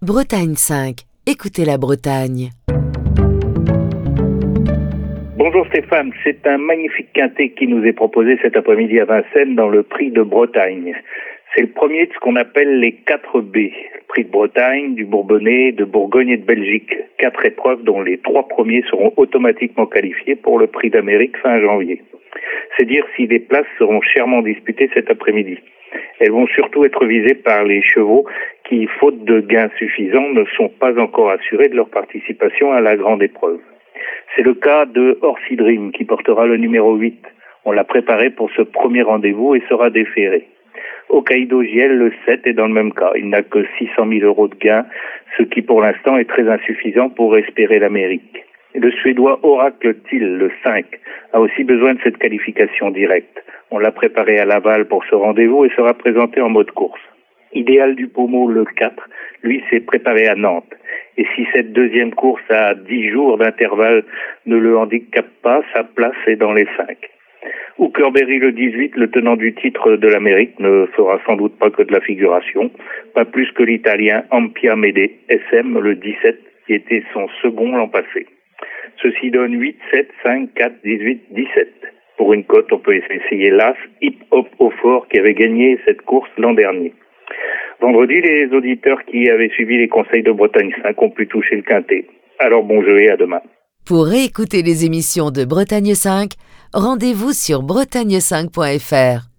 Bretagne 5. Écoutez la Bretagne. Bonjour Stéphane, c'est un magnifique quintet qui nous est proposé cet après-midi à Vincennes dans le Prix de Bretagne. C'est le premier de ce qu'on appelle les 4 B. Le Prix de Bretagne, du Bourbonnais, de Bourgogne et de Belgique. 4 épreuves dont les 3 premiers seront automatiquement qualifiés pour le Prix d'Amérique fin janvier. C'est dire si les places seront chèrement disputées cet après-midi. Elles vont surtout être visées par les chevaux qui, faute de gains suffisants, ne sont pas encore assurés de leur participation à la grande épreuve. C'est le cas de Orsi Dream qui portera le numéro 8. On l'a préparé pour ce premier rendez-vous et sera déféré. Hokkaido Giel, le 7, est dans le même cas. Il n'a que 600 000 euros de gains, ce qui pour l'instant est très insuffisant pour espérer l'Amérique. Le Suédois Oracle Thiel, le 5, a aussi besoin de cette qualification directe. On l'a préparé à Laval pour ce rendez-vous et sera présenté en mode course. Idéal du Pommeau, le 4, lui s'est préparé à Nantes. Et si cette deuxième course à 10 jours d'intervalle ne le handicape pas, sa place est dans les 5. Hookerberry, le 18, le tenant du titre de l'Amérique, ne fera sans doute pas que de la figuration, pas plus que l'Italien Ampia Mede SM, le 17, qui était son second l'an passé. Ceci donne 8, 7, 5, 4, 18, 17. Pour une cote, on peut essayer l'As Hip Hop au Fort qui avait gagné cette course l'an dernier. Vendredi, les auditeurs qui avaient suivi les conseils de Bretagne 5 ont pu toucher le quintet. Alors bon jeu et à demain. Pour réécouter les émissions de Bretagne 5, rendez-vous sur bretagne5.fr.